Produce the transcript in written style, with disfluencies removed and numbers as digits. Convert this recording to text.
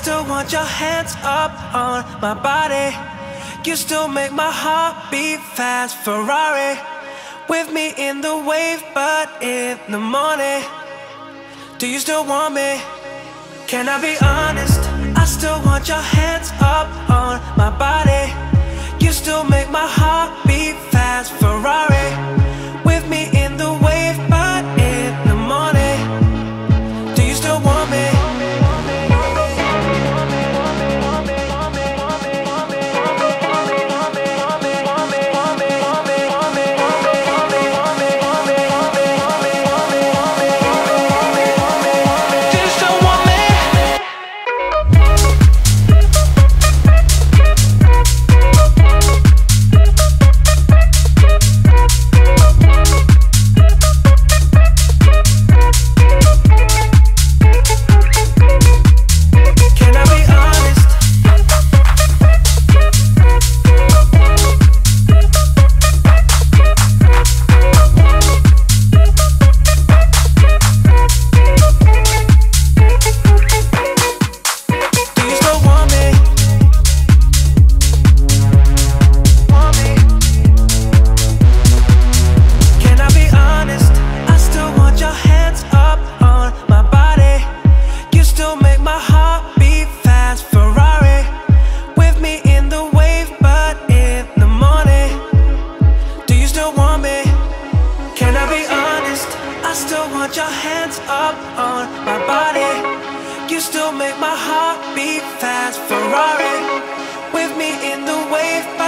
still want your hands up on my body. You still make my heart beat fast. Ferrari with me in the wave, but in the morning. Do you still want me? Can I be honest? I still want your hands up on my body. You still make my heart beat fast. Ferrari with me in the wave, but in the morning. Do you still want me? Your hands up on my body. You still make my heart beat fast. Ferrari with me in the wave.